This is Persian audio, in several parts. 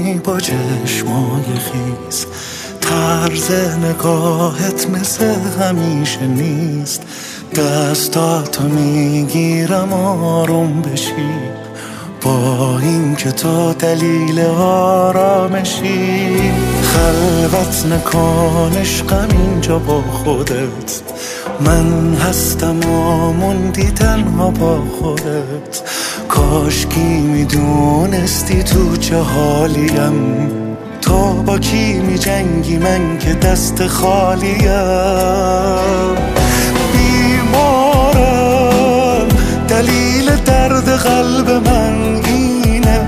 میمونی با چشمای خیس، طرز نگاهت مثل همیشه نیست. دستاتو میگیرم آروم بشی، با این که تو دلیل آرامشی. خلوت نکن عشقم اینجا با خودت، من هستم و موندی تنها با خودت. کاشکی میدونستی تو چه حالیم، تو با کی میجنگی من که دست خالیم. بیمارم دلیل درد قلب من اینه،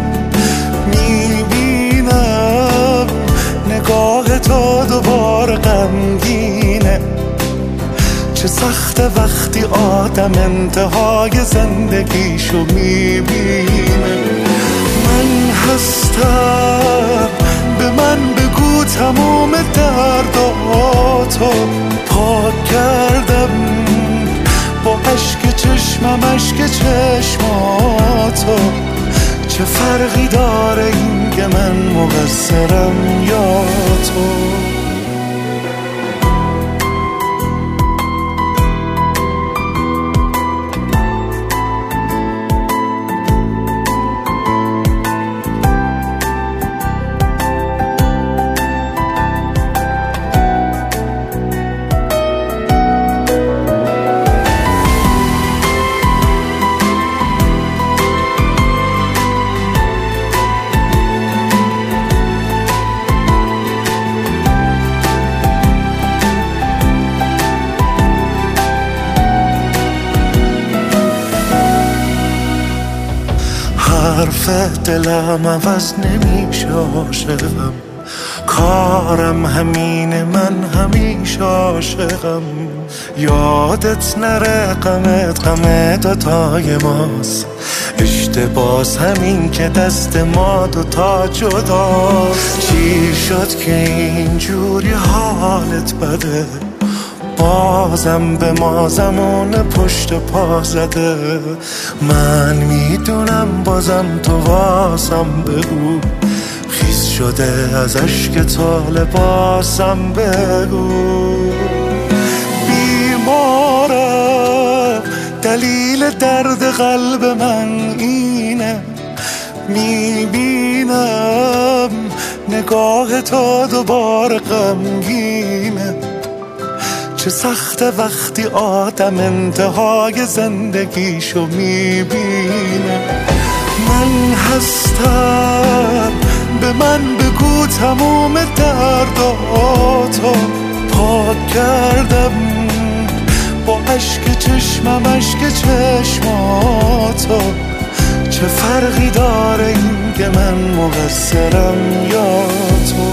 میبینم نگاه تو دوباره غمگینه. چه سخته وقتی آدم انتهای زندگیشو میبینه. من هستم، به من بگو تموم درداتو. پاک کردم با اشک چشمم اشک چشماتو. چه فرقی داره این که من مقصرم یا تو؟ حرف دلم عوض نمیشه عاشقم، کارم همینه من همیشه عاشقم. یادت نره غمت غم دوتای ماست، اشتباس همین که دست ما دوتا جداست. چی شد که اینجوری حالت بده، بازم به ما زمان پشت پا زده. من میدونم بازم تو واسم بگو، خیس شده از اشک تو لباسم بگو. بیمارم دلیل درد قلب من اینه، میبینم نگاه تو دوباره غمگینه. چه سخته وقتی آدم انتهای زندگیشو میبینه. من هستم، به من بگو تموم درداتو. پاک کردم با اشک چشمم اشک چشماتو. چه فرقی داره این که من مقصرم یا تو؟